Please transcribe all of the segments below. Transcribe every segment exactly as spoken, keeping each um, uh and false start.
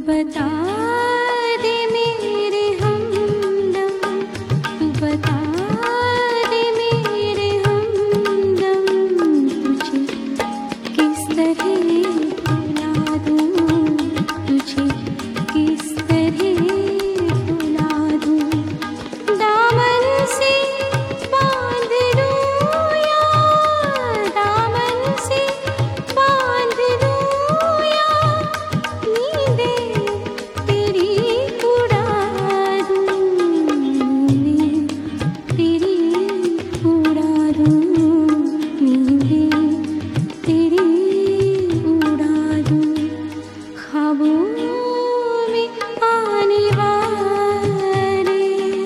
बता दे मेरे हमदम, तू बता दे मेरे हमदम, तुझे किस तरह भुला दूं, तुझे किस तरह भुला दूं। दामन से बांध लूं या दामन से बांध लूं या नींदें तेरी उड़ा दूं, नींदें तेरी उड़ा दूं, नींदें तेरी उड़ा दूं। ख्वाबों में आने वाले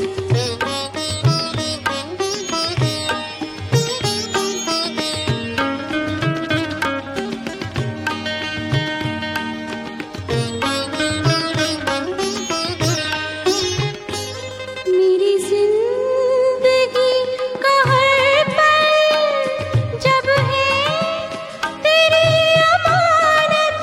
मेरी जिंदगी का हर पल जब है तेरी अमानत,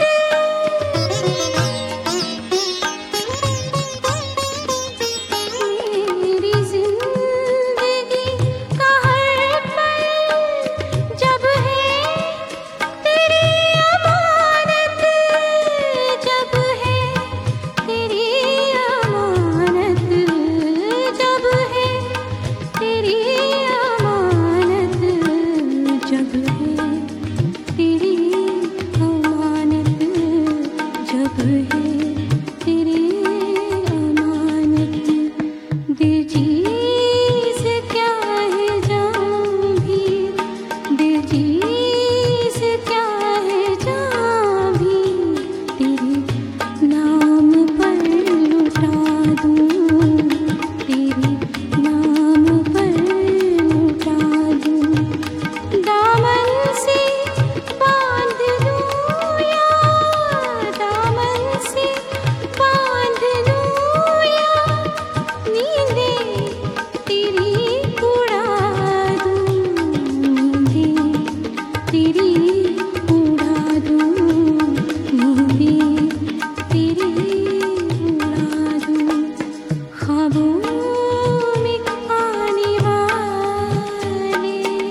मेरी जिंदगी का हर पल जब है तेरी अमानत, जब है तेरी अमानत, जब है तेरी अमानत, जब है तेरी अमानत, जब है तेरी अमानत। दिल चीज़ क्या है जान भी, दिल चीज़ क्या है जान भी, तेरे नाम पर लुटा दूं, तेरे नाम पर लुटा दूं। दामन से बांध लूं या दामन से बांध लूं या नींदें तेरी उड़ा दूं, नींदें तेरी उड़ा दूं, नींदें तेरी उड़ा दूं। ख्वाबों में आने वाले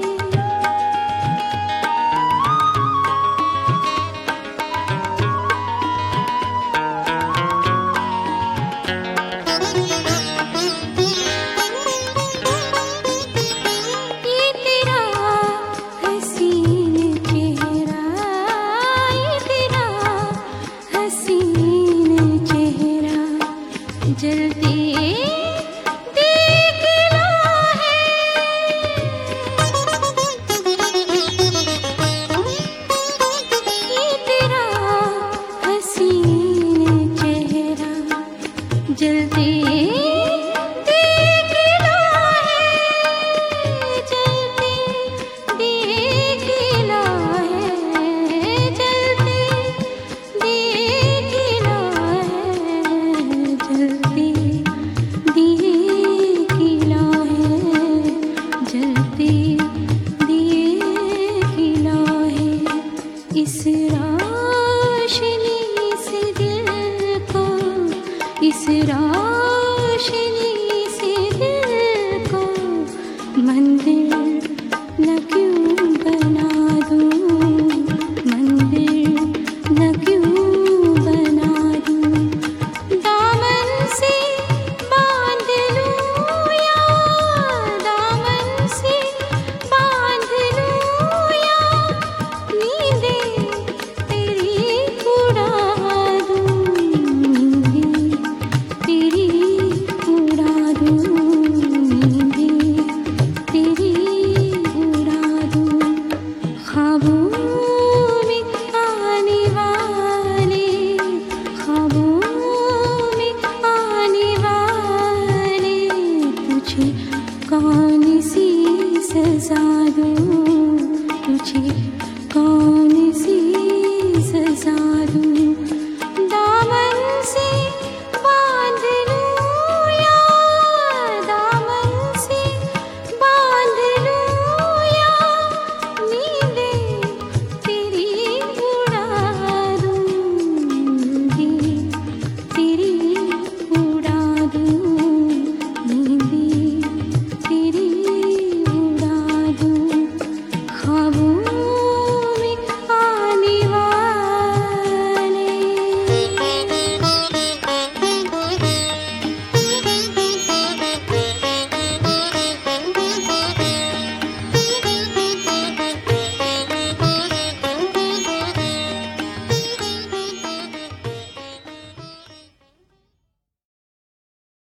ये तेरा हसीन चेहरा, ये तेरा हसीन चेहरा जलते देख लो है, ये तेरा हसीन चेहरा जलते देख लो है, जलते देख लो है, जलते देख लो है, जलते देख लो है, जलते देख लो है। इस रोशनी से दिल को, इस रोशनी